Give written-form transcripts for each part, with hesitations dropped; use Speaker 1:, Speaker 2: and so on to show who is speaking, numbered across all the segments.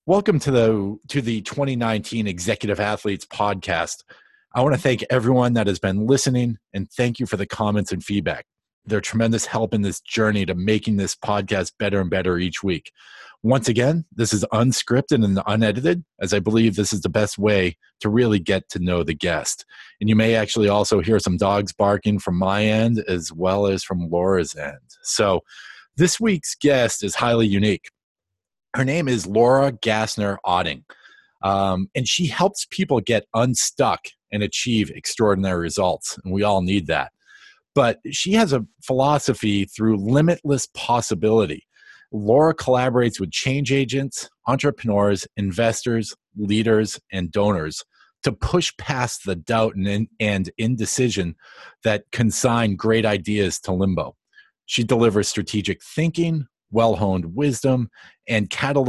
Speaker 1: Welcome to the 2019 Executive Athletes Podcast. I want to thank everyone that has been listening and thank you for the comments and feedback. They're tremendous help in this journey to making this podcast better and better each week. Once again, this is unscripted and unedited, as I believe this is the best way to really get to know the guest. And you may actually also hear some dogs barking from my end as well as from Laura's end. So this week's guest is highly unique. Her name is Laura Gassner-Otting, and she helps people get unstuck and achieve extraordinary results, and we all need that. But she has a philosophy through limitless possibility. Laura collaborates with change agents, entrepreneurs, investors, leaders, and donors to push past the doubt and indecision that consign great ideas to limbo. She delivers strategic thinking, well-honed wisdom, and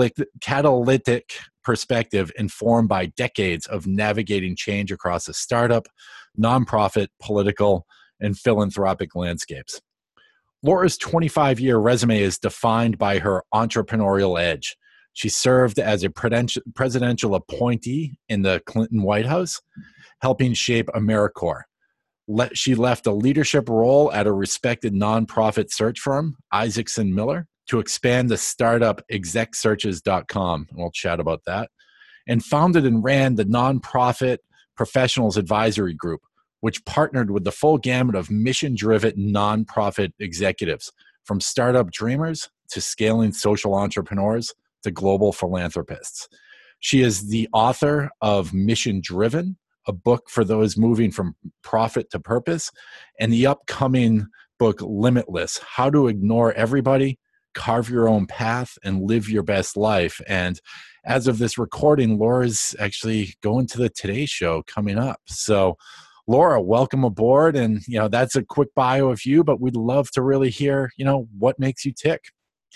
Speaker 1: catalytic perspective informed by decades of navigating change across a startup, nonprofit, political, and philanthropic landscapes. Laura's 25-year resume is defined by her entrepreneurial edge. She served as a presidential appointee in the Clinton White House, helping shape AmeriCorps. She left a leadership role at a respected nonprofit search firm, Isaacson Miller, to expand the startup execsearches.com, and we'll chat about that, and founded and ran the nonprofit Professionals Advisory Group, which partnered with the full gamut of mission-driven nonprofit executives, from startup dreamers to scaling social entrepreneurs to global philanthropists. She is the author of Mission Driven, a book for those moving from profit to purpose, and the upcoming book Limitless, How to Ignore Everybody, Carve Your Own Path, and Live Your Best Life. And as of this recording, Laura's actually going to the Today Show coming up. So Laura, welcome aboard. And, that's a quick bio of you, but we'd love to really hear, what makes you tick.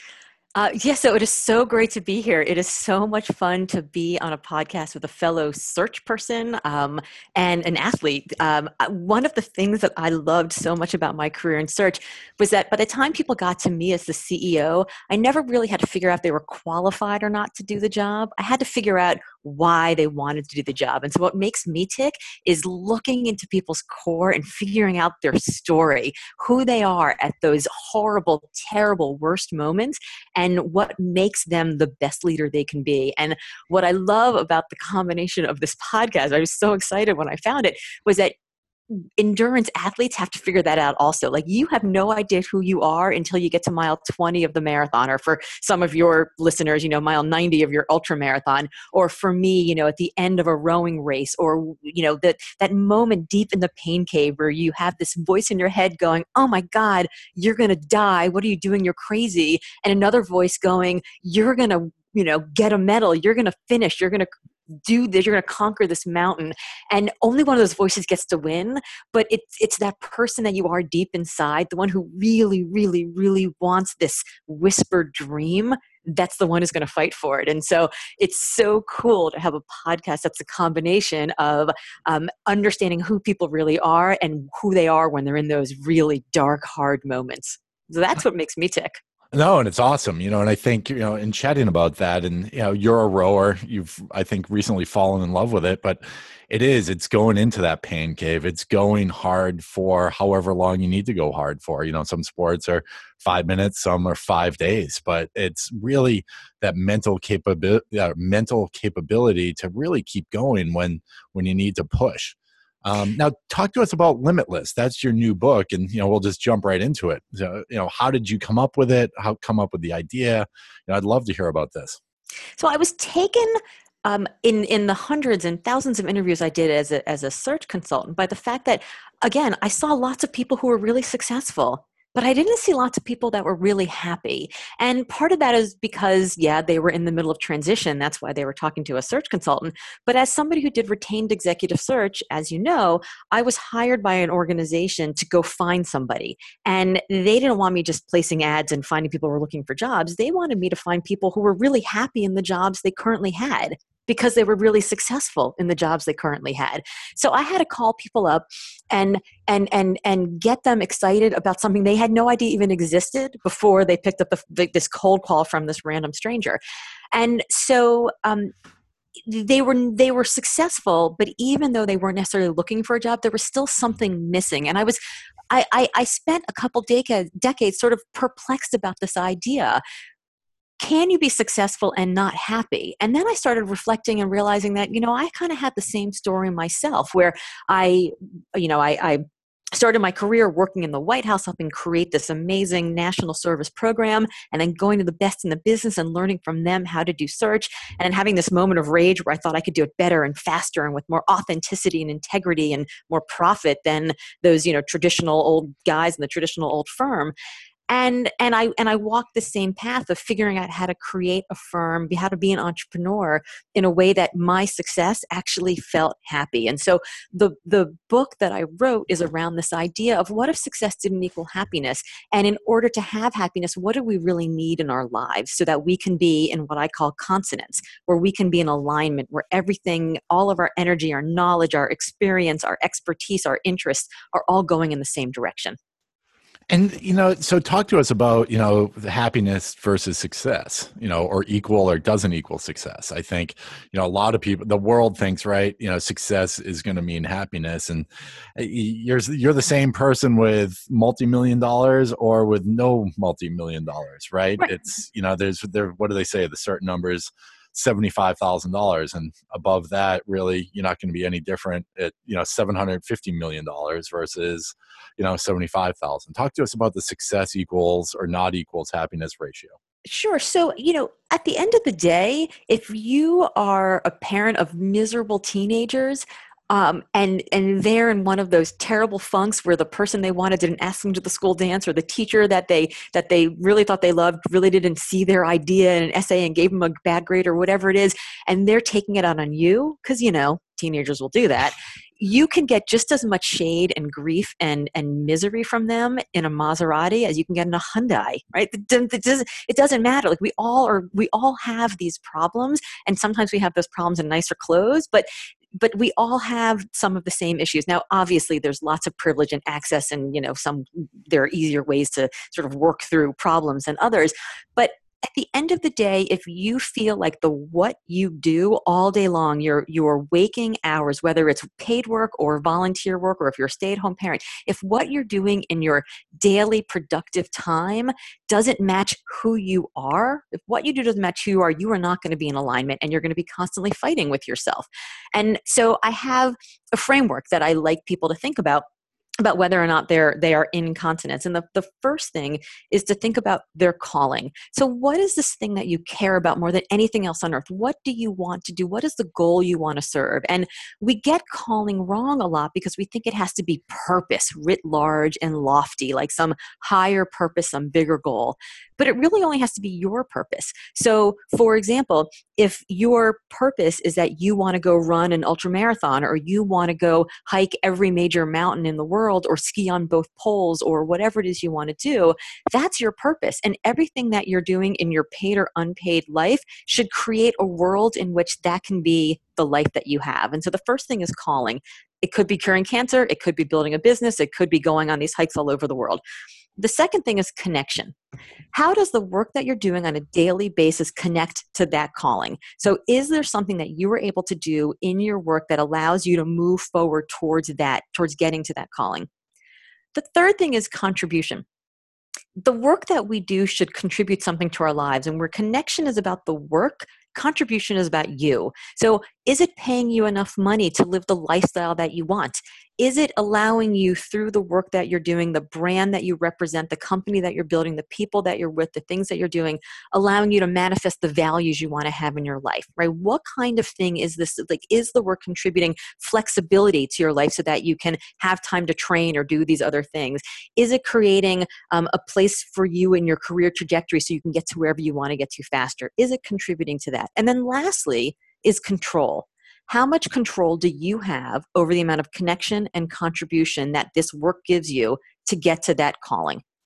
Speaker 2: So it is so great to be here. It is so much fun to be on a podcast with a fellow search person and an athlete. One of the things that I loved so much about my career in search was that by the time people got to me as the CEO, I never really had to figure out if they were qualified or not to do the job. I had to figure out why they wanted to do the job. And so what makes me tick is looking into people's core and figuring out their story, who they are at those horrible, terrible, worst moments, and what makes them the best leader they can be. And what I love about the combination of this podcast, I was so excited when I found it, was that endurance athletes have to figure that out also. Like, you have no idea who you are until you get to mile 20 of the marathon, or for some of your listeners, mile 90 of your ultra marathon, or for me, at the end of a rowing race, or, that moment deep in the pain cave where you have this voice in your head going, oh my God, you're going to die. What are you doing? You're crazy. And another voice going, you're going to, get a medal. You're going to finish. You're going to do this, you're going to conquer this mountain. And only one of those voices gets to win, but it's that person that you are deep inside, the one who really, really, really wants this whispered dream. That's the one who's going to fight for it. And so it's so cool to have a podcast that's a combination of understanding who people really are and who they are when they're in those really dark, hard moments. So that's what makes me tick.
Speaker 1: No, and it's awesome, and I think, in chatting about that, and, you're a rower, you've, I think, recently fallen in love with it, but it's going into that pain cave. It's going hard for however long you need to go hard for. Some sports are 5 minutes, some are 5 days, but it's really that mental capability to really keep going when you need to push. Now, talk to us about Limitless. That's your new book, and we'll just jump right into it. So, how did you come up with it? How come up with the idea? I'd love to hear about this.
Speaker 2: So I was taken in the hundreds and thousands of interviews I did as a search consultant by the fact that, again, I saw lots of people who were really successful, but I didn't see lots of people that were really happy. And part of that is because, they were in the middle of transition. That's why they were talking to a search consultant. But as somebody who did retained executive search, as you know, I was hired by an organization to go find somebody. And they didn't want me just placing ads and finding people who were looking for jobs. They wanted me to find people who were really happy in the jobs they currently had. because they were really successful in the jobs they currently had. So I had to call people up and get them excited about something they had no idea even existed before they picked up this cold call from this random stranger. And so they were successful, but even though they weren't necessarily looking for a job, there was still something missing. And I spent a couple decades sort of perplexed about this idea. Can you be successful and not happy? And then I started reflecting and realizing that, I kind of had the same story myself, where I started my career working in the White House, helping create this amazing national service program, and then going to the best in the business and learning from them how to do search, and then having this moment of rage where I thought I could do it better and faster and with more authenticity and integrity and more profit than those, traditional old guys in the traditional old firm. And I walked the same path of figuring out how to create a firm, how to be an entrepreneur in a way that my success actually felt happy. And so the book that I wrote is around this idea of what if success didn't equal happiness? And in order to have happiness, what do we really need in our lives so that we can be in what I call consonance, where we can be in alignment, where everything, all of our energy, our knowledge, our experience, our expertise, our interests are all going in the same direction.
Speaker 1: And, so talk to us about, the happiness versus success, or equal or doesn't equal success. I think, a lot of people, the world thinks, right, success is going to mean happiness. And you're the same person with multi-million dollars or with no multi-million dollars, right? It's, what do they say? The certain numbers, $75,000, and above that, really, you're not going to be any different at $750 million versus 75,000. Talk to us about the success equals or not equals happiness ratio.
Speaker 2: Sure. So, at the end of the day, if you are a parent of miserable teenagers, and they're in one of those terrible funks where the person they wanted didn't ask them to the school dance, or the teacher that they really thought they loved really didn't see their idea in an essay and gave them a bad grade or whatever it is, and they're taking it out on you because teenagers will do that. You can get just as much shade and grief and misery from them in a Maserati as you can get in a Hyundai, right? It doesn't matter. Like we all have these problems, and sometimes we have those problems in nicer clothes, but we all have some of the same issues. Now, obviously, there's lots of privilege and access, and there are easier ways to sort of work through problems than others. But at the end of the day, if you feel like what you do all day long, your waking hours, whether it's paid work or volunteer work, or if you're a stay-at-home parent, if what you're doing in your daily productive time doesn't match who you are, if what you do doesn't match who you are not going to be in alignment, and you're going to be constantly fighting with yourself. And so I have a framework that I like people to think about whether or not they are in consonance. And the first thing is to think about their calling. So what is this thing that you care about more than anything else on earth? What do you want to do? What is the goal you want to serve? And we get calling wrong a lot because we think it has to be purpose, writ large and lofty, like some higher purpose, some bigger goal. But it really only has to be your purpose. So, for example, if your purpose is that you want to go run an ultramarathon, or you want to go hike every major mountain in the world, or ski on both poles, or whatever it is you want to do, that's your purpose. And everything that you're doing in your paid or unpaid life should create a world in which that can be the life that you have. And so the first thing is calling. It could be curing cancer. It could be building a business. It could be going on these hikes all over the world. The second thing is connection. How does the work that you're doing on a daily basis connect to that calling? So is there something that you were able to do in your work that allows you to move forward towards getting to that calling? The third thing is contribution. The work that we do should contribute something to our lives, and where connection is about the work, contribution is about you. So is it paying you enough money to live the lifestyle that you want? Is it allowing you, through the work that you're doing, the brand that you represent, the company that you're building, the people that you're with, the things that you're doing, allowing you to manifest the values you want to have in your life, right? What kind of thing is this? Like, is the work contributing flexibility to your life so that you can have time to train or do these other things? Is it creating a place for you in your career trajectory so you can get to wherever you want to get to faster? Is it contributing to that? And then lastly is control. How much control do you have over the amount of connection and contribution that this work gives you to get to that calling?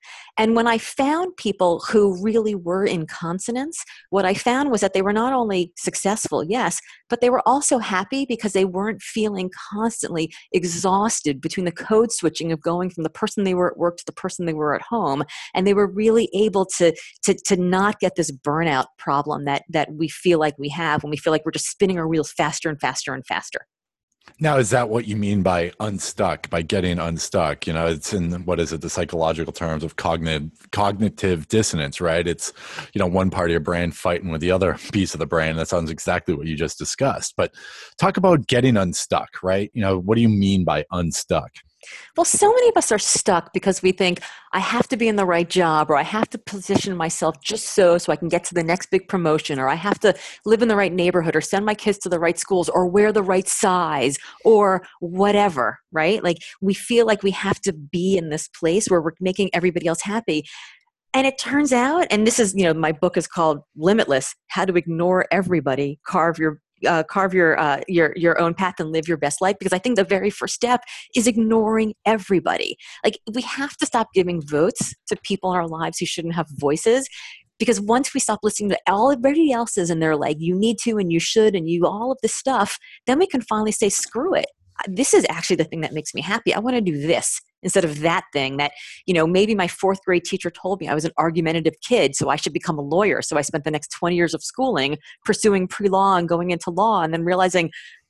Speaker 2: And when I found people who really were in consonance, what I found was that they were not only successful, yes, but they were also happy because they weren't feeling constantly exhausted between the code switching of going from the person they were at work to the person they were at home. And they were really able to not get this burnout problem that we feel like we have when we feel like we're just spinning our wheels faster and faster and faster.
Speaker 1: Now, is that what you mean by unstuck, by getting unstuck? You know, it's in, what is it, the psychological terms of cognitive dissonance, right? It's, you know, one part of your brain fighting with the other piece of the brain. That sounds exactly what you just discussed. But talk about getting unstuck, right? You know, what do you mean by unstuck?
Speaker 2: Well, so many of us are stuck because we think I have to be in the right job, or I have to position myself just so I can get to the next big promotion, or I have to live in the right neighborhood, or send my kids to the right schools, or wear the right size, or whatever, right? Like we feel like we have to be in this place where we're making everybody else happy. And it turns out, and this is, my book is called Limitless: How to Ignore Everybody, Carve your own path and live your best life. Because I think the very first step is ignoring everybody. Like we have to stop giving votes to people in our lives who shouldn't have voices. Because once we stop listening to everybody else's and they're like, you need to and you should and you all of this stuff, then we can finally say, screw it. This is actually the thing that makes me happy. I want to do this instead of that thing that, maybe my fourth grade teacher told me I was an argumentative kid, so I should become a lawyer. So I spent the next 20 years of schooling pursuing pre-law and going into law and then realizing,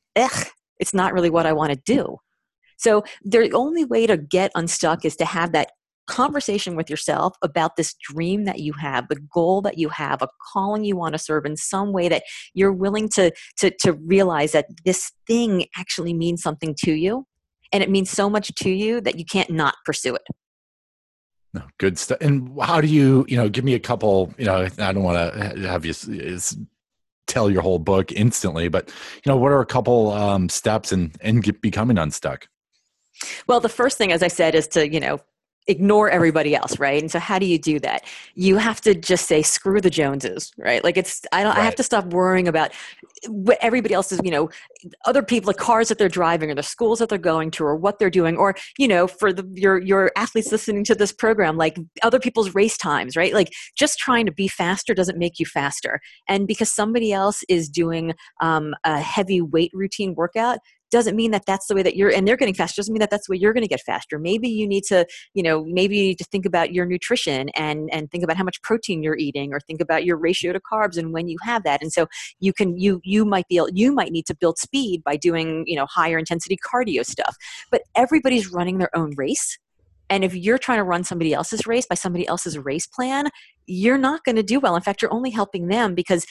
Speaker 2: it's not really what I want to do. So the only way to get unstuck is to have that conversation with yourself about this dream that you have, the goal that you have, a calling you want to serve in some way that you're willing to realize that this thing actually means something to you. And it means so much to you that you can't not pursue it.
Speaker 1: No, good stuff. And how do you, give me a couple, I don't want to have you tell your whole book instantly, but, what are a couple steps in becoming unstuck?
Speaker 2: Well, the first thing, as I said, is to, ignore everybody else, right? And so how do you do that? You have to just say, screw the Joneses, right? Like I have to stop worrying about what everybody else is, other people, the cars that they're driving or the schools that they're going to or what they're doing, or, for your athletes listening to this program, like other people's race times, right? Like just trying to be faster doesn't make you faster. And because somebody else is doing a heavy weight routine workout, doesn't mean that that's the way that and they're getting faster, doesn't mean that that's the way you're going to get faster. Maybe you need to, maybe you need to think about your nutrition and think about how much protein you're eating, or think about your ratio to carbs and when you have that. And so you might need to build speed by doing, higher intensity cardio stuff. But everybody's running their own race. And if you're trying to run somebody else's race by somebody else's race plan, you're not going to do well. In fact, you're only helping them because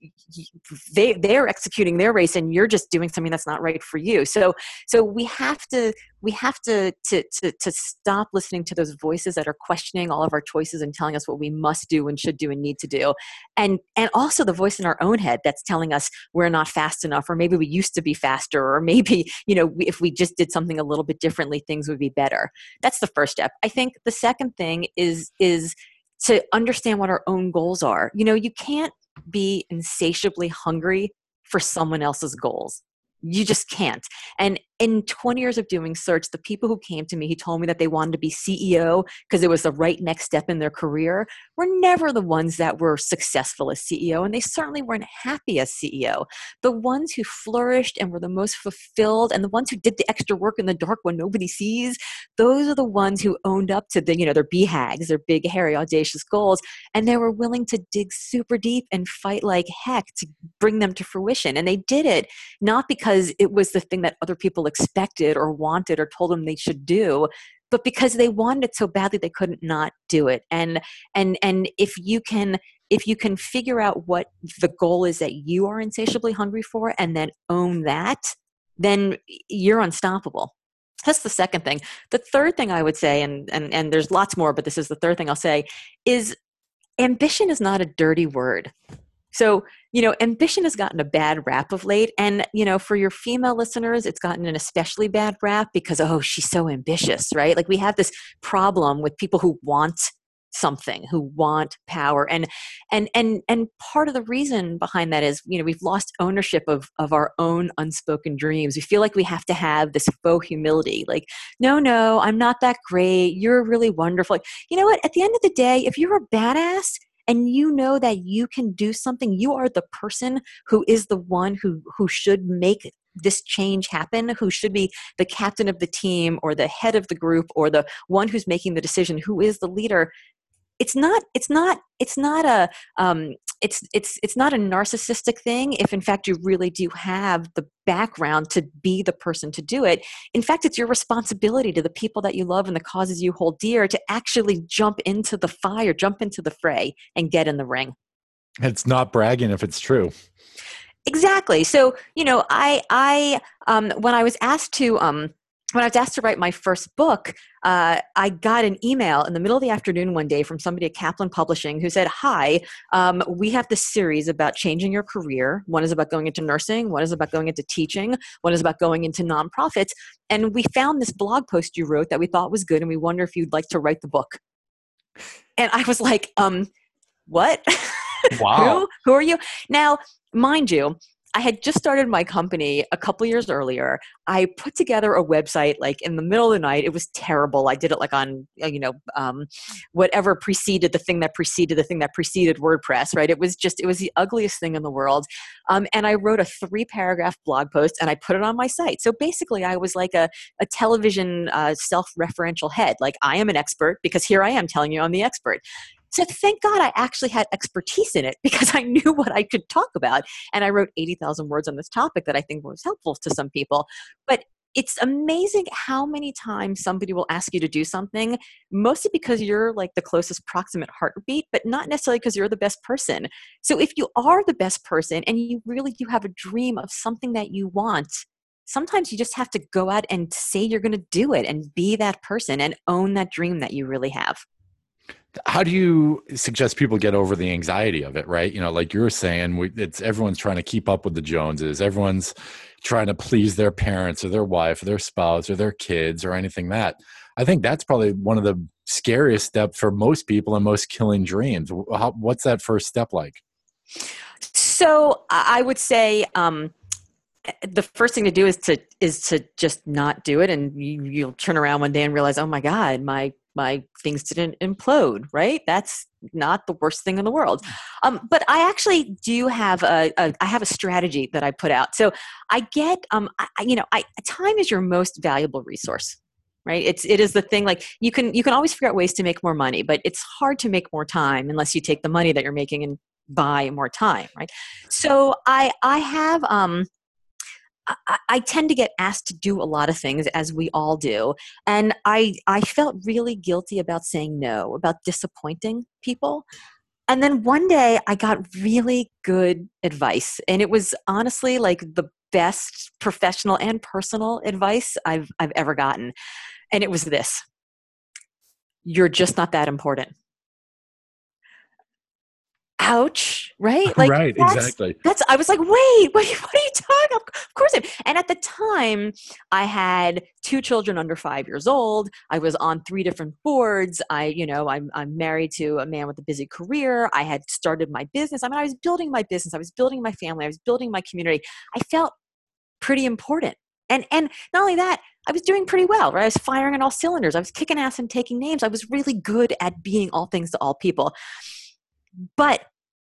Speaker 2: they're executing their race and you're just doing something that's not right for you. So we have to stop listening to those voices that are questioning all of our choices and telling us what we must do and should do and need to do. And also the voice in our own head that's telling us we're not fast enough, or maybe we used to be faster, or maybe, if we just did something a little bit differently, things would be better. That's the first step. I think the second thing is to understand what our own goals are. You can't be insatiably hungry for someone else's goals. You just can't. And in 20 years of doing search, the people who came to me, he told me that they wanted to be CEO because it was the right next step in their career, were never the ones that were successful as CEO, and they certainly weren't happy as CEO. The ones who flourished and were the most fulfilled, and the ones who did the extra work in the dark when nobody sees, those are the ones who owned up to their BHAGs, their big, hairy, audacious goals, and they were willing to dig super deep and fight like heck to bring them to fruition. And they did it not because it was the thing that other people expected or wanted or told them they should do, but because they wanted it so badly they couldn't not do it. And if you can figure out what the goal is that you are insatiably hungry for and then own that, then you're unstoppable. That's the second thing. The third thing I would say, and there's lots more, but this is the third thing I'll say, is ambition is not a dirty word. So, ambition has gotten a bad rap of late. And, for your female listeners, it's gotten an especially bad rap because, oh, she's so ambitious, right? Like we have this problem with people who want something, who want power. And part of the reason behind that is, we've lost ownership of our own unspoken dreams. We feel like we have to have this faux humility, like, no, I'm not that great. You're really wonderful. Like, you know what? At the end of the day, if you're a badass and you know that you can do something, you are the person who is the one who should make this change happen, who should be the captain of the team or the head of the group or the one who's making the decision, who is the leader. It's not a narcissistic thing if in fact you really do have the background to be the person to do it. In fact, it's your responsibility to the people that you love and the causes you hold dear to actually jump into the fire, jump into the fray, and get in the ring.
Speaker 1: It's not bragging if it's true.
Speaker 2: Exactly. So, I when I was asked to write my first book, I got an email in the middle of the afternoon one day from somebody at Kaplan Publishing who said, "Hi, we have this series about changing your career. One is about going into nursing. One is about going into teaching. One is about going into nonprofits. And we found this blog post you wrote that we thought was good, and we wonder if you'd like to write the book." And I was like, what?
Speaker 1: Wow.
Speaker 2: Who are you? Now, mind you, I had just started my company a couple years earlier. I put together a website like in the middle of the night. It was terrible. I did it like on, whatever preceded the thing that preceded the thing that preceded WordPress, right? It was the ugliest thing in the world. And I wrote a 3-paragraph blog post and I put it on my site. So basically I was like a television self-referential head. Like, I am an expert because here I am telling you I'm the expert. So thank God I actually had expertise in it because I knew what I could talk about. And I wrote 80,000 words on this topic that I think was helpful to some people. But it's amazing how many times somebody will ask you to do something, mostly because you're like the closest proximate heartbeat, but not necessarily because you're the best person. So if you are the best person and you really do have a dream of something that you want, sometimes you just have to go out and say you're going to do it and be that person and own that dream that you really have.
Speaker 1: How do you suggest people get over the anxiety of it, right? Like you were saying, everyone's trying to keep up with the Joneses. Everyone's trying to please their parents or their wife or their spouse or their kids or anything that. I think that's probably one of the scariest steps for most people and most killing dreams. What's that first step like?
Speaker 2: So I would say the first thing to do is to just not do it, and you'll turn around one day and realize, oh my God, my things didn't implode, right? That's not the worst thing in the world. But I actually do have I have a strategy that I put out. So I get, time is your most valuable resource, right? It is the thing, like you can always figure out ways to make more money, but it's hard to make more time unless you take the money that you're making and buy more time, right? So I have, I tend to get asked to do a lot of things, as we all do. And I felt really guilty about saying no, about disappointing people. And then one day I got really good advice. And it was honestly like the best professional and personal advice I've ever gotten. And it was this: you're just not that important. Ouch, right? Like
Speaker 1: Right, exactly.
Speaker 2: I was like, wait, what are you talking? Of course. And at the time I had 2 children under 5 years old. I was on 3 different boards. I'm married to a man with a busy career. I had started my business. I mean, I was building my business. I was building my family. I was building my community. I felt pretty important. And not only that, I was doing pretty well, right? I was firing on all cylinders. I was kicking ass and taking names. I was really good at being all things to all people. But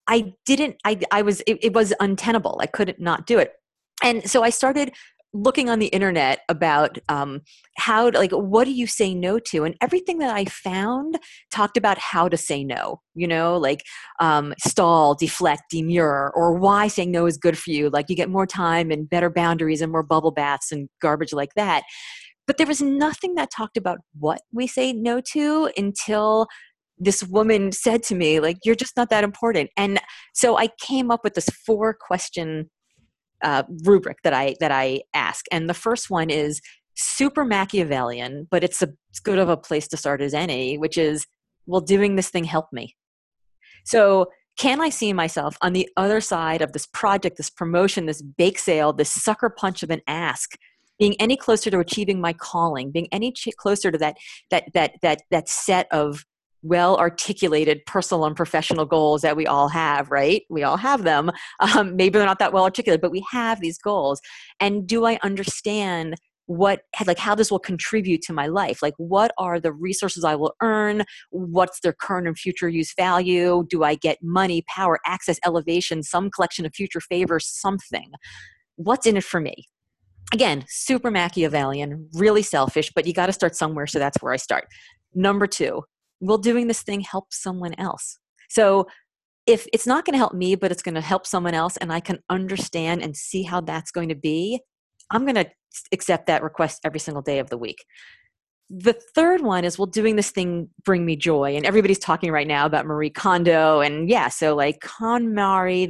Speaker 2: it was untenable. I couldn't not do it. And so I started looking on the internet about what do you say no to? And everything that I found talked about how to say no, stall, deflect, demur, or why saying no is good for you. Like you get more time and better boundaries and more bubble baths and garbage like that. But there was nothing that talked about what we say no to until this woman said to me, like, you're just not that important. And so I came up with this 4-question rubric that I ask. And the first one is super Machiavellian, but it's as good of a place to start as any, which is, will doing this thing help me? So can I see myself on the other side of this project, this promotion, this bake sale, this sucker punch of an ask, being any closer to achieving my calling, being any closer to that set of well articulated personal and professional goals that we all have, right? We all have them. Maybe they're not that well articulated, but we have these goals. And do I understand how this will contribute to my life? Like, what are the resources I will earn? What's their current and future use value? Do I get money, power, access, elevation, some collection of future favors, something? What's in it for me? Again, super Machiavellian, really selfish, but you got to start somewhere. So that's where I start. Number 2, will doing this thing help someone else? So if it's not going to help me, but it's going to help someone else, and I can understand and see how that's going to be, I'm going to accept that request every single day of the week. The third one is, will doing this thing bring me joy? And everybody's talking right now about Marie Kondo, and so like KonMari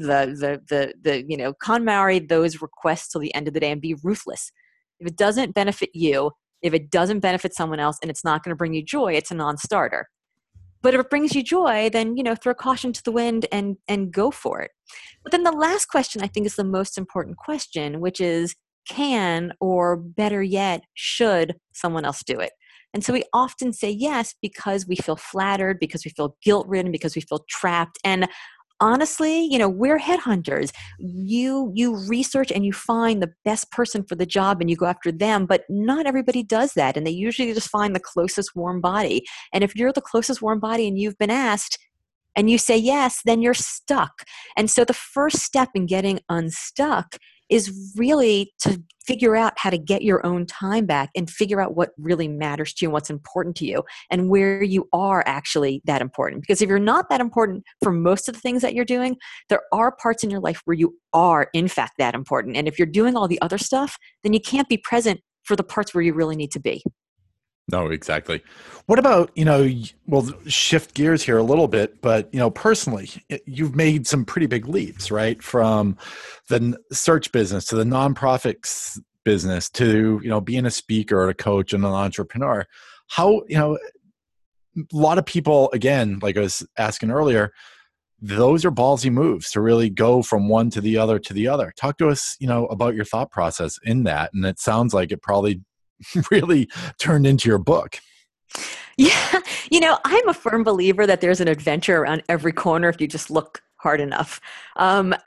Speaker 2: those requests till the end of the day and be ruthless. If it doesn't benefit you, if it doesn't benefit someone else, and it's not going to bring you joy, it's a non-starter. But if it brings you joy, then throw caution to the wind and go for it. But then the last question, I think, is the most important question, which is, can, or better yet, should someone else do it? And so we often say yes because we feel flattered, because we feel guilt-ridden, because we feel trapped. And honestly, we're headhunters. You research and you find the best person for the job and you go after them, but not everybody does that. And they usually just find the closest warm body. And if you're the closest warm body and you've been asked and you say yes, then you're stuck. And so the first step in getting unstuck is really to figure out how to get your own time back and figure out what really matters to you and what's important to you and where you are actually that important. Because if you're not that important for most of the things that you're doing, there are parts in your life where you are, in fact, that important. And if you're doing all the other stuff, then you can't be present for the parts where you really need to be.
Speaker 1: No, exactly. What about, we'll shift gears here a little bit, but, personally, you've made some pretty big leaps, right? From the search business to the nonprofit business to, being a speaker or a coach and an entrepreneur. How, a lot of people, again, like I was asking earlier, those are ballsy moves to really go from one to the other to the other. Talk to us, about your thought process in that. And it sounds like it probably really turned into your book.
Speaker 2: Yeah. I'm a firm believer that there's an adventure around every corner if you just look hard enough. And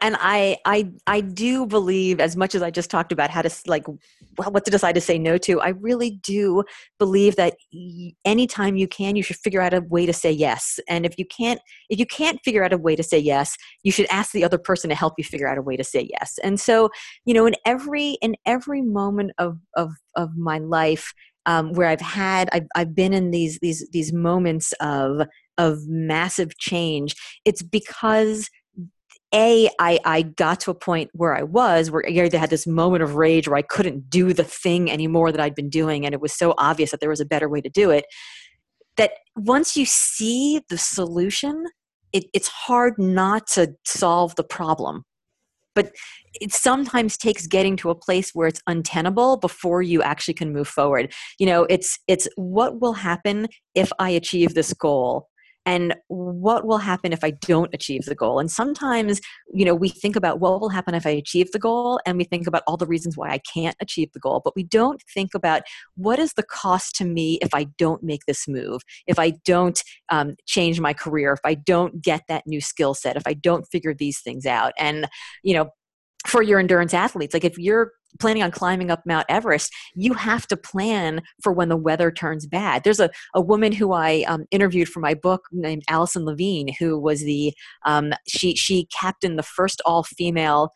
Speaker 2: I do believe, as much as I just talked about how to what to decide to say no to, I really do believe that anytime you can, you should figure out a way to say yes. And if you can't figure out a way to say yes, you should ask the other person to help you figure out a way to say yes. And so, in every moment of my life, where I've been in these moments of massive change, it's because I got to a point where I either had this moment of rage where I couldn't do the thing anymore that I'd been doing, and it was so obvious that there was a better way to do it, that once you see the solution, it's hard not to solve the problem. But it sometimes takes getting to a place where it's untenable before you actually can move forward. It's what will happen if I achieve this goal? And what will happen if I don't achieve the goal? And sometimes, we think about what will happen if I achieve the goal, and we think about all the reasons why I can't achieve the goal, but we don't think about what is the cost to me if I don't make this move, if I don't change my career, if I don't get that new skill set, if I don't figure these things out. And, for your endurance athletes, like if you're planning on climbing up Mount Everest, you have to plan for when the weather turns bad. There's a woman who I interviewed for my book named Allison Levine, who was she captained the first all-female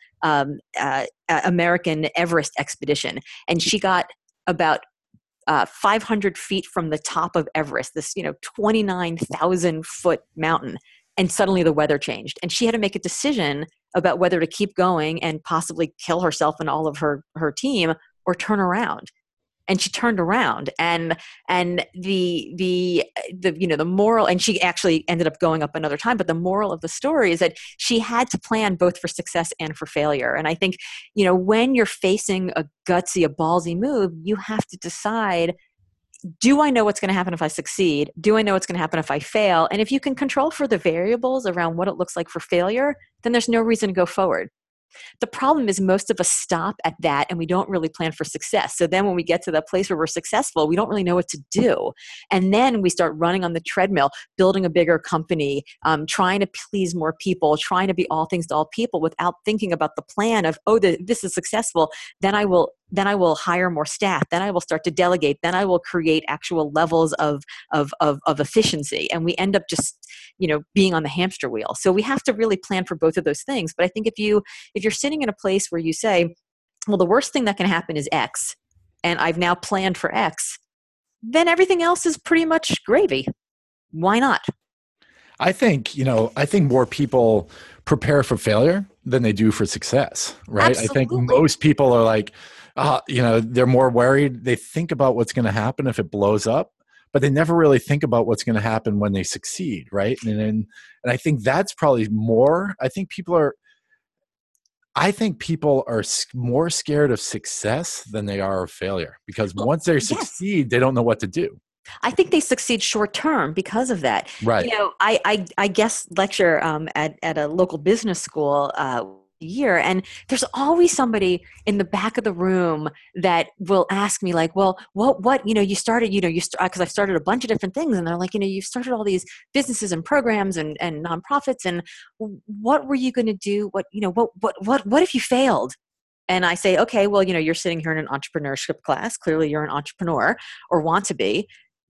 Speaker 2: American Everest expedition. And she got about 500 feet from the top of Everest, this 29,000 foot mountain. And suddenly the weather changed. And she had to make a decision about whether to keep going and possibly kill herself and all of her team, or turn around. And she turned around, and the moral, and she actually ended up going up another time. But the moral of the story is that she had to plan both for success and for failure. And I think, when you're facing a ballsy move, you have to decide, do I know what's going to happen if I succeed? Do I know what's going to happen if I fail? And if you can control for the variables around what it looks like for failure, then there's no reason to go forward. The problem is most of us stop at that and we don't really plan for success. So then when we get to the place where we're successful, we don't really know what to do. And then we start running on the treadmill, building a bigger company, trying to please more people, trying to be all things to all people without thinking about the plan of, this is successful. Then I will hire more staff. Then I will start to delegate. Then I will create actual levels of efficiency. And we end up just, being on the hamster wheel. So we have to really plan for both of those things. But I think if you're sitting in a place where you say, well, the worst thing that can happen is X, and I've now planned for X, then everything else is pretty much gravy. Why not?
Speaker 1: I think more people prepare for failure than they do for success, right?
Speaker 2: Absolutely.
Speaker 1: I think most people are like, they're more worried. They think about what's going to happen if it blows up, but they never really think about what's going to happen when they succeed, right? And I think that's probably more. I think people are more scared of success than they are of failure, because once they succeed, they don't know what to do.
Speaker 2: I think they succeed short term because of that.
Speaker 1: Right.
Speaker 2: I guest lecture at a local business school year, and there's always somebody in the back of the room that will ask me like, well, what you started, because I've started a bunch of different things, and they're like, you've started all these businesses and programs and nonprofits, and what were you going to do? What if you failed? And I say, okay, well, you're sitting here in an entrepreneurship class. Clearly you're an entrepreneur or want to be.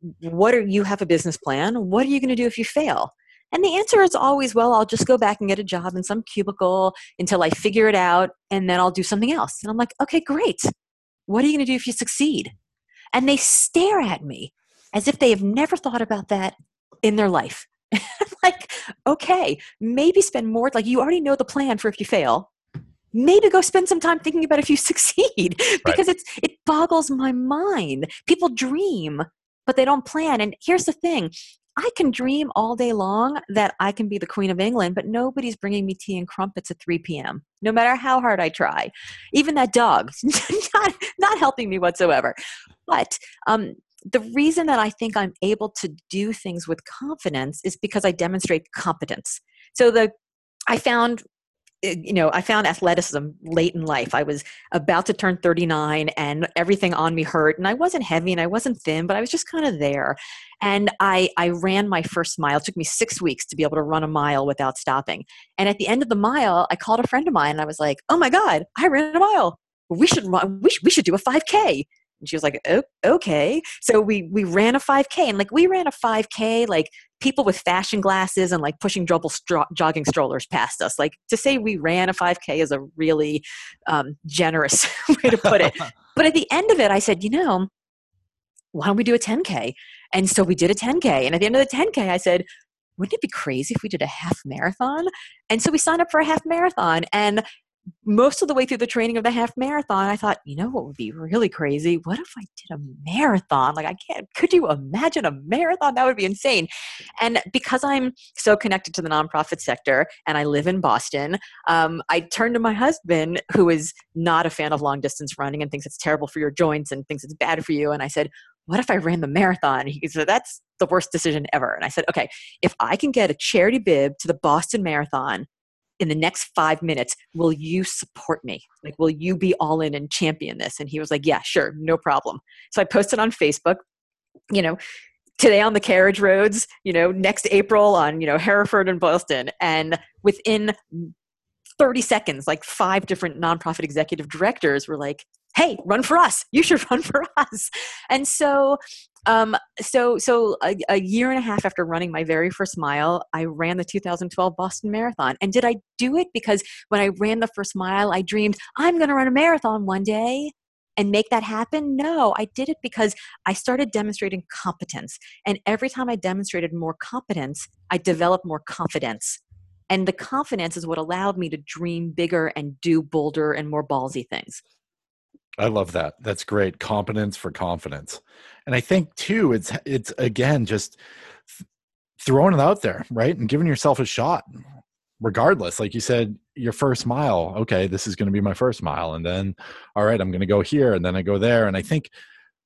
Speaker 2: You have a business plan. What are you going to do if you fail? And the answer is always, well, I'll just go back and get a job in some cubicle until I figure it out, and then I'll do something else. And I'm like, okay, great. What are you going to do if you succeed? And they stare at me as if they have never thought about that in their life. Like, okay, maybe spend more, like you already know the plan for if you fail. Maybe go spend some time thinking about if you succeed, because it boggles my mind. People dream, but they don't plan. And here's the thing. I can dream all day long that I can be the Queen of England, but nobody's bringing me tea and crumpets at 3 p.m., no matter how hard I try. Even that dog, not helping me whatsoever. But the reason that I think I'm able to do things with confidence is because I demonstrate competence. So I found athleticism late in life. I was about to turn 39 and everything on me hurt, and I wasn't heavy and I wasn't thin, but I was just kind of there. And I ran my first mile. It took me 6 weeks to be able to run a mile without stopping. And at the end of the mile, I called a friend of mine and I was like, oh my God, I ran a mile. We should do a 5K. And she was like, oh, okay. So we ran a 5K, and like we ran a 5K, like people with fashion glasses and like pushing jogging strollers past us. Like, to say we ran a 5K is a really generous way to put it. But at the end of it, I said, why don't we do a 10K? And so we did a 10K. And at the end of the 10K, I said, wouldn't it be crazy if we did a half marathon? And so we signed up for a half marathon. And most of the way through the training of the half marathon, I thought, what would be really crazy? What if I did a marathon? Like, could you imagine a marathon? That would be insane. And because I'm so connected to the nonprofit sector and I live in Boston, I turned to my husband, who is not a fan of long distance running and thinks it's terrible for your joints and thinks it's bad for you. And I said, what if I ran the marathon? He said, that's the worst decision ever. And I said, okay, if I can get a charity bib to the Boston Marathon in the next 5 minutes, will you support me? Like, will you be all in and champion this? And he was like, yeah, sure, no problem. So I posted on Facebook, today on the carriage roads, next April on, Hereford and Boston. And within 30 seconds, like 5 different nonprofit executive directors were like, hey, run for us. You should run for us. And so a year and a half after running my very first mile, I ran the 2012 Boston Marathon. And did I do it because when I ran the first mile, I dreamed I'm going to run a marathon one day and make that happen? No, I did it because I started demonstrating competence. And every time I demonstrated more competence, I developed more confidence. And the confidence is what allowed me to dream bigger and do bolder and more ballsy things.
Speaker 1: I love that. That's great. Competence for confidence. And I think too, it's again, just throwing it out there, right? And giving yourself a shot, regardless. Like you said, your first mile, okay, this is going to be my first mile. And then, all right, I'm going to go here and then I go there. And I think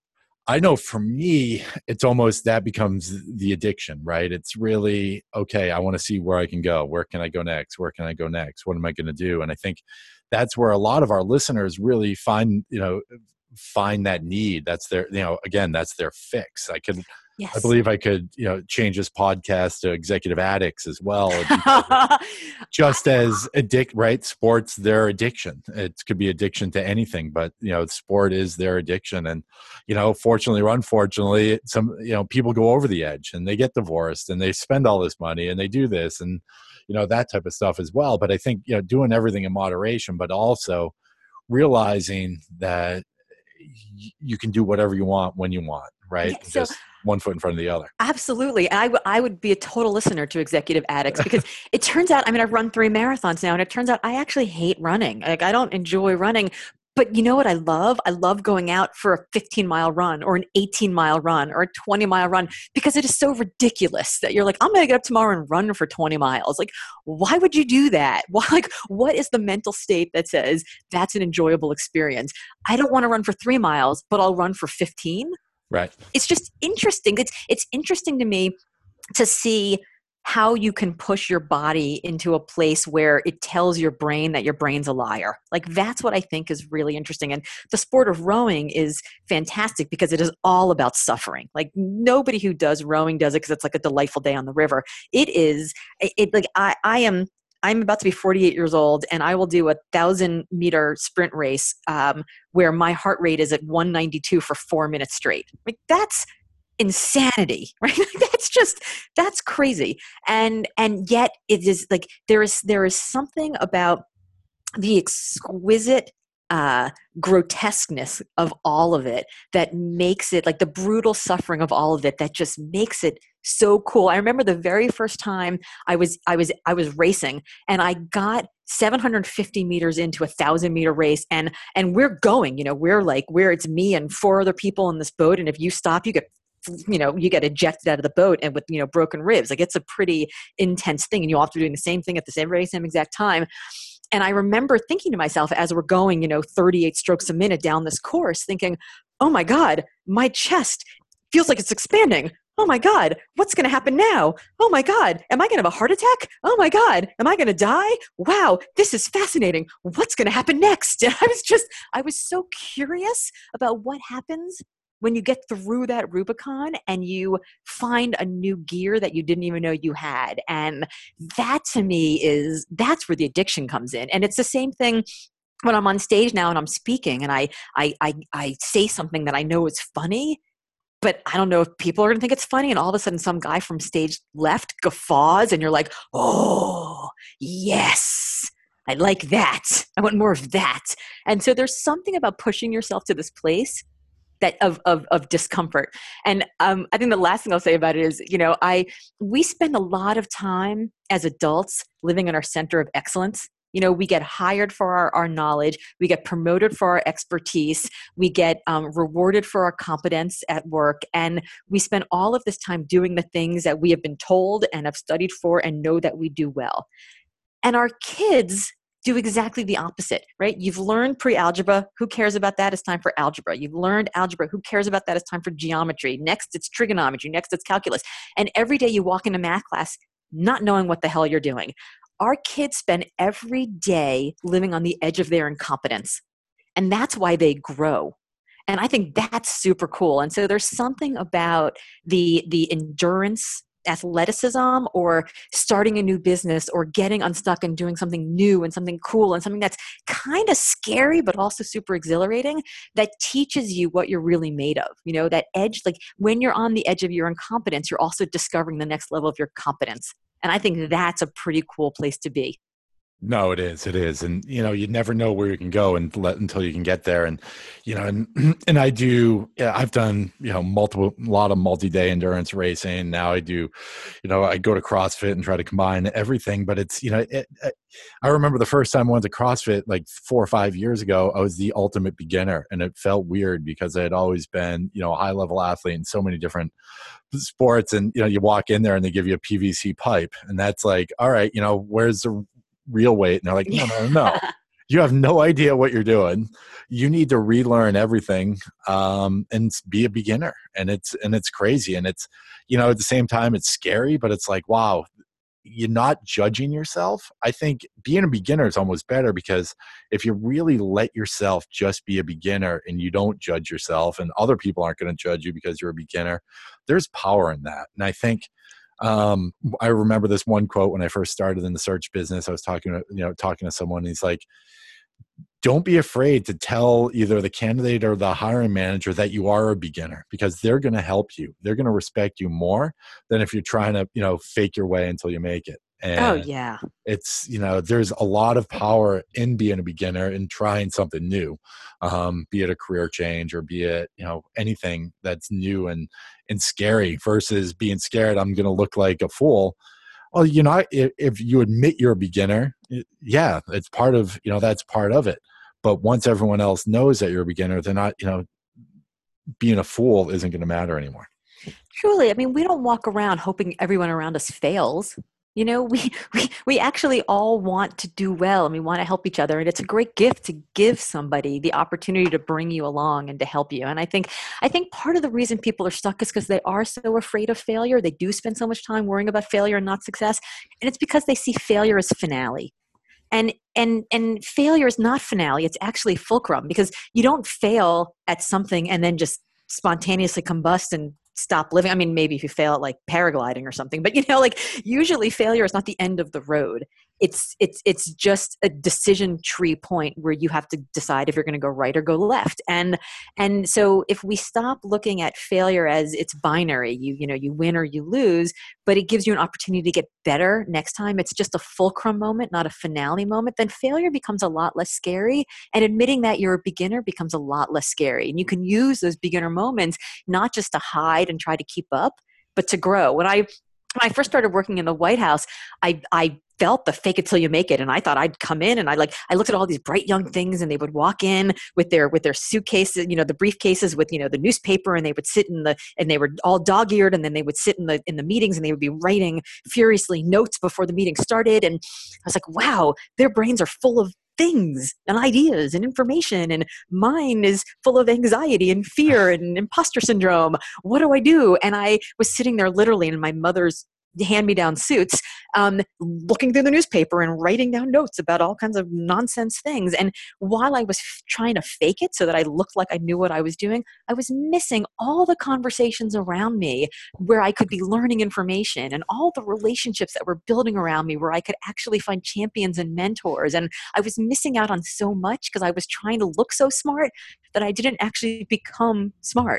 Speaker 1: I know for me, it's almost that becomes the addiction, right? It's really, okay, I want to see where I can go. Where can I go next? Where can I go next? What am I going to do? And I think that's where a lot of our listeners really find that need. That's their, again, that's their fix. I
Speaker 2: Yes.
Speaker 1: believe I could, change this podcast to executive addicts as well. Because just as right? Sports, their addiction. It could be addiction to anything, but sport is their addiction. And fortunately or unfortunately, some people go over the edge and they get divorced and they spend all this money and they do this and that type of stuff as well. But I think doing everything in moderation, but also realizing that you can do whatever you want when you want, right?
Speaker 2: Yeah, so
Speaker 1: Just one foot in front of the other.
Speaker 2: absolutely. I would be a total listener to Executive Addicts because it turns out, I mean, I've run 3 marathons now, and it turns out I actually hate running. Like, I don't enjoy running. But you know what I love? I love going out for a 15-mile run or an 18-mile run or a 20-mile run because it is so ridiculous that you're like, I'm going to get up tomorrow and run for 20 miles. Like, why would you do that? Why, like, what is the mental state that says that's an enjoyable experience? I don't want to run for 3 miles, but I'll run for 15.
Speaker 1: Right.
Speaker 2: It's just interesting. It's interesting to me to see how you can push your body into a place where it tells your brain that your brain's a liar. Like, that's what I think is really interesting. And the sport of rowing is fantastic because it is all about suffering. Like, nobody who does rowing does it because it's like a delightful day on the river. I'm about to be 48 years old, and I will do a 1,000-meter sprint race where my heart rate is at 192 for 4 minutes straight. Like, that's insanity, right? That's crazy. And yet it is like there is something about the exquisite grotesqueness of all of it that makes it, like, the brutal suffering of all of it that just makes it so cool. I remember the very first time I was racing, and I got 750 meters into a 1,000-meter race, and we're going, we're it's me and 4 other people in this boat, and if you stop, you get ejected out of the boat and with broken ribs. Like, it's a pretty intense thing, and you all have to be doing the same thing at the very same exact time. And I remember thinking to myself as we're going, 38 strokes a minute down this course, thinking, oh my God, my chest feels like it's expanding. Oh my God, what's going to happen now? Oh my God, am I going to have a heart attack? Oh my God, am I going to die? Wow, this is fascinating. What's going to happen next? And I was so curious about what happens when you get through that Rubicon and you find a new gear that you didn't even know you had. And that, to me, that's where the addiction comes in. And it's the same thing when I'm on stage now and I'm speaking and I say something that I know is funny, but I don't know if people are going to think it's funny. And all of a sudden some guy from stage left guffaws and you're like, oh, yes, I like that. I want more of that. And so there's something about pushing yourself to this place that of discomfort. And I think the last thing I'll say about it is, we spend a lot of time as adults living in our center of excellence. We get hired for our knowledge. We get promoted for our expertise. We get rewarded for our competence at work. And we spend all of this time doing the things that we have been told and have studied for and know that we do well. And our kids do exactly the opposite, right? You've learned pre-algebra. Who cares about that? It's time for algebra. You've learned algebra. Who cares about that? It's time for geometry. Next, it's trigonometry. Next, it's calculus. And every day you walk into math class not knowing what the hell you're doing. Our kids spend every day living on the edge of their incompetence. And that's why they grow. And I think that's super cool. And so there's something about the endurance, athleticism, or starting a new business, or getting unstuck and doing something new and something cool and something that's kind of scary but also super exhilarating, that teaches you what you're really made of. That edge, like when you're on the edge of your incompetence, you're also discovering the next level of your competence. And I think that's a pretty cool place to be.
Speaker 1: No, it is. It is. And, you never know where you can go until you can get there. And, and I do, I've done, a lot of multi-day endurance racing. Now I do, I go to CrossFit and try to combine everything, but it's, I remember the first time I went to CrossFit like 4 or 5 years ago, I was the ultimate beginner, and it felt weird because I had always been, a high level athlete in so many different sports. And, you walk in there and they give you a PVC pipe, and that's like, all right, where's the real weight? And they're like, no. You have no idea what you're doing. You need to relearn everything, and be a beginner. And it's crazy. And it's, at the same time, it's scary, but it's like, wow, you're not judging yourself. I think being a beginner is almost better, because if you really let yourself just be a beginner and you don't judge yourself, and other people aren't going to judge you because you're a beginner, there's power in that. And I think, I remember this one quote when I first started in the search business. I was talking to someone, and he's like, don't be afraid to tell either the candidate or the hiring manager that you are a beginner, because they're going to help you. They're going to respect you more than if you're trying to, fake your way until you make it.
Speaker 2: Oh,
Speaker 1: And
Speaker 2: yeah.
Speaker 1: it's, there's a lot of power in being a beginner and trying something new, be it a career change, or be it, anything that's new and scary, versus being scared I'm going to look like a fool. Well, if you admit you're a beginner, yeah, it's part of, that's part of it. But once everyone else knows that you're a beginner, they're not, being a fool isn't going to matter anymore.
Speaker 2: Truly, I mean, we don't walk around hoping everyone around us fails. We actually all want to do well, and we want to help each other. And it's a great gift to give somebody the opportunity to bring you along and to help you. And I think part of the reason people are stuck is because they are so afraid of failure. They do spend so much time worrying about failure and not success. And it's because they see failure as finale. And failure is not finale. It's actually fulcrum, because you don't fail at something and then just spontaneously combust and stop living. I mean, maybe if you fail at like paragliding or something, but like usually failure is not the end of the road. It's just a decision tree point where you have to decide if you're going to go right or go left. And so if we stop looking at failure as it's binary, you win or you lose, but it gives you an opportunity to get better next time. It's just a fulcrum moment, not a finale moment. Then failure becomes a lot less scary, and admitting that you're a beginner becomes a lot less scary. And you can use those beginner moments not just to hide and try to keep up, but to grow. When I first started working in the White House, I felt the fake it till you make it. And I thought I'd come in and I looked at all these bright young things, and they would walk in with their suitcases, the briefcases with, the newspaper, and they would sit and they were all dog-eared, and then they would sit in the meetings, and they would be writing furiously notes before the meeting started. And I was like, wow, their brains are full of things and ideas and information, and mine is full of anxiety and fear and imposter syndrome. What do I do? And I was sitting there literally in my mother's hand-me-down suits, looking through the newspaper and writing down notes about all kinds of nonsense things. And while I was trying to fake it so that I looked like I knew what I was doing, I was missing all the conversations around me where I could be learning information, and all the relationships that were building around me where I could actually find champions and mentors. And I was missing out on so much because I was trying to look so smart that I didn't actually become smart.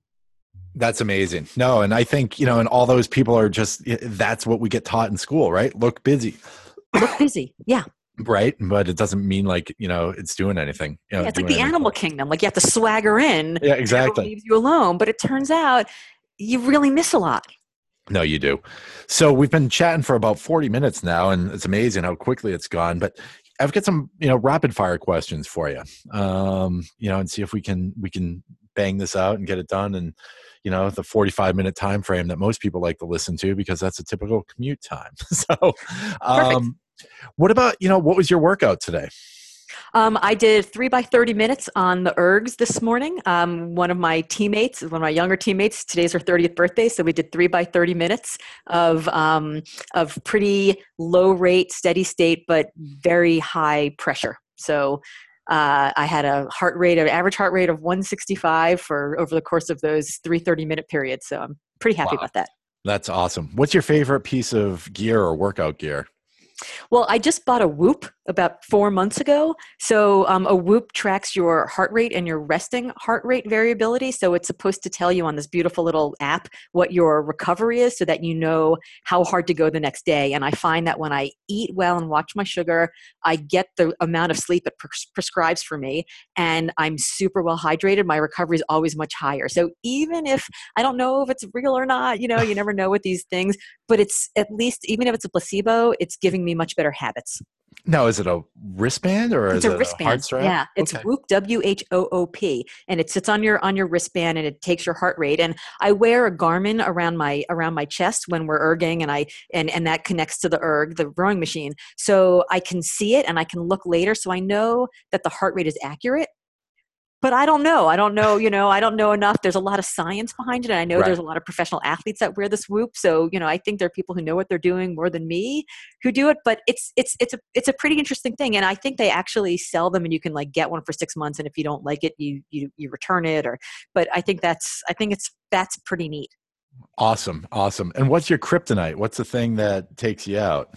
Speaker 1: That's amazing. No, and I think, and all those people are just, that's what we get taught in school, right? Look busy.
Speaker 2: Look busy. Yeah.
Speaker 1: Right. But it doesn't mean like, it's doing anything.
Speaker 2: Yeah, it's like the animal kingdom. Like you have to swagger in.
Speaker 1: Yeah, exactly.
Speaker 2: Leaves you alone. But it turns out you really miss a lot.
Speaker 1: No, you do. So we've been chatting for about 40 minutes now, and it's amazing how quickly it's gone. But I've got some, rapid fire questions for you, and see if we can bang this out and get it done. And, the 45-minute time frame that most people like to listen to, because that's a typical commute time. So, what about, what was your workout today?
Speaker 2: I did 3 by 30 minutes on the ergs this morning. One of my younger teammates, today's her 30th birthday. So we did 3 by 30 minutes of pretty low rate, steady state, but very high pressure. So I had an average heart rate of 165 over the course of those 3 30-minute periods. So I'm pretty happy about that.
Speaker 1: That's awesome. What's your favorite piece of gear or workout gear?
Speaker 2: Well, I just bought a Whoop about 4 months ago. So a Whoop tracks your heart rate and your resting heart rate variability. So it's supposed to tell you on this beautiful little app what your recovery is, so that you know how hard to go the next day. And I find that when I eat well and watch my sugar, I get the amount of sleep it prescribes for me, and I'm super well hydrated. My recovery is always much higher. So even if I don't know if it's real or not, you never know with these things, but it's at least, even if it's a placebo, it's giving me much better habits.
Speaker 1: Now, is it a wristband or
Speaker 2: It's
Speaker 1: is
Speaker 2: a
Speaker 1: it a heart
Speaker 2: wristband.
Speaker 1: strap?
Speaker 2: Yeah, it's
Speaker 1: Okay.
Speaker 2: Whoop, WHOOP, and it sits on your wristband, and it takes your heart rate. And I wear a Garmin around my chest when we're erging, and that connects to the erg, the rowing machine, so I can see it and I can look later, so I know that the heart rate is accurate. But I don't know. I don't know, I don't know enough. There's a lot of science behind it. And I know
Speaker 1: Right.
Speaker 2: there's a lot of professional athletes that wear this Whoop. So, I think there are people who know what they're doing more than me who do it, but it's a pretty interesting thing. And I think they actually sell them and you can like get one for 6 months. And if you don't like it, you return it but that's pretty neat.
Speaker 1: Awesome. Awesome. And what's your kryptonite? What's the thing that takes you out?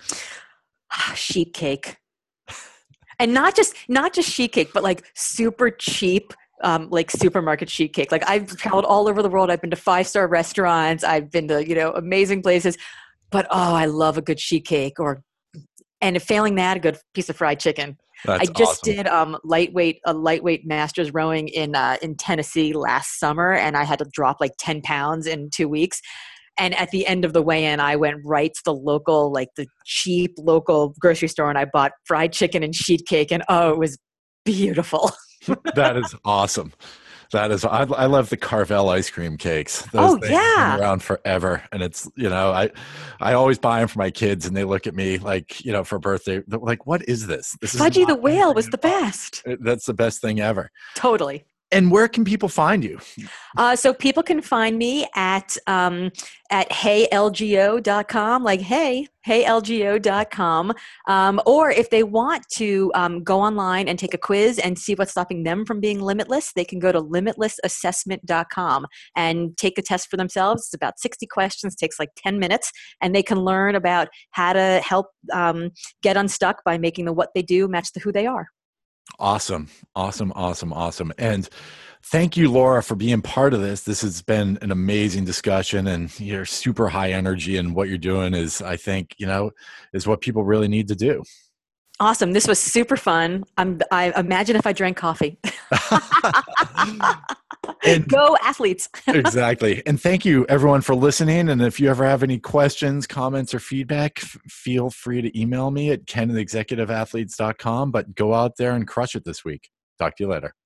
Speaker 2: Sheep cake. And not just sheet cake, but like super cheap, like supermarket sheet cake. Like I've traveled all over the world. I've been to 5-star restaurants. I've been to amazing places. But oh, I love a good sheet cake, and if failing that, a good piece of fried chicken. I
Speaker 1: That's
Speaker 2: just
Speaker 1: awesome.
Speaker 2: did lightweight masters rowing in Tennessee last summer, and I had to drop like 10 pounds in 2 weeks. And at the end of the weigh-in, I went right to the cheap local grocery store, and I bought fried chicken and sheet cake, and oh, it was beautiful.
Speaker 1: That is awesome. I love the Carvel ice cream cakes. Those
Speaker 2: Oh
Speaker 1: things have been
Speaker 2: yeah,
Speaker 1: around forever. And it's, I always buy them for my kids and they look at me like, for birthday, they're like, what is this? This is
Speaker 2: Fudgy the
Speaker 1: not
Speaker 2: Whale
Speaker 1: anything
Speaker 2: was
Speaker 1: I
Speaker 2: the
Speaker 1: bought.
Speaker 2: best.
Speaker 1: That's the best thing ever.
Speaker 2: Totally.
Speaker 1: And where can people find you?
Speaker 2: So people can find me at heylgo.com, like heylgo.com. Or if they want to go online and take a quiz and see what's stopping them from being limitless, they can go to limitlessassessment.com and take a test for themselves. It's about 60 questions, takes like 10 minutes, and they can learn about how to help get unstuck by making the what they do match the who they are.
Speaker 1: Awesome. Awesome. Awesome. Awesome. And thank you, Laura, for being part of this. This has been an amazing discussion and you're super high energy and what you're doing is, I think, is what people really need to do.
Speaker 2: Awesome. This was super fun. I imagine if I drank coffee.
Speaker 1: And
Speaker 2: Go athletes.
Speaker 1: exactly. And thank you everyone for listening. And if you ever have any questions, comments, or feedback, feel free to email me at ken@executiveathletes.com, but go out there and crush it this week. Talk to you later.